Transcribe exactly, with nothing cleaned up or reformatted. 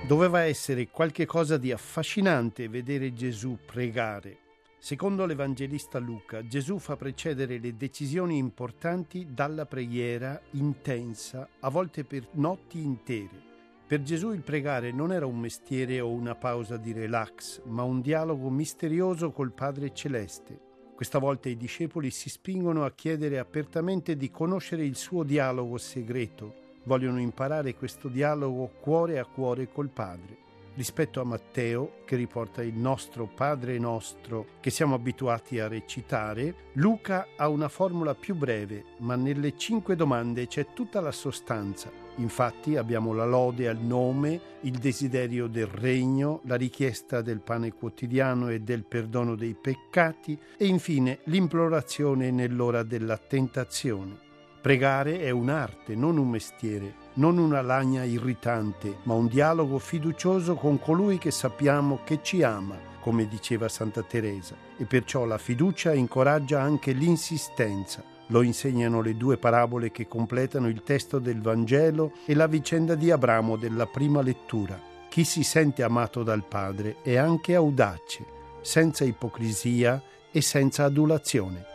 Doveva essere qualche cosa di affascinante vedere Gesù pregare. Secondo l'Evangelista Luca, Gesù fa precedere le decisioni importanti dalla preghiera intensa, a volte per notti intere. Per Gesù il pregare non era un mestiere o una pausa di relax, ma un dialogo misterioso col Padre Celeste. Questa volta i discepoli si spingono a chiedere apertamente di conoscere il suo dialogo segreto. Vogliono imparare questo dialogo cuore a cuore col Padre. Rispetto a Matteo, che riporta il nostro Padre nostro che siamo abituati a recitare, Luca ha una formula più breve, ma nelle cinque domande c'è tutta la sostanza. Infatti abbiamo la lode al nome, il desiderio del regno, la richiesta del pane quotidiano e del perdono dei peccati e infine l'implorazione nell'ora della tentazione. Pregare è un'arte, non un mestiere, non una lagna irritante, ma un dialogo fiducioso con colui che sappiamo che ci ama, come diceva Santa Teresa, e perciò la fiducia incoraggia anche l'insistenza. Lo insegnano le due parabole che completano il testo del Vangelo e la vicenda di Abramo della prima lettura. Chi si sente amato dal Padre è anche audace, senza ipocrisia e senza adulazione.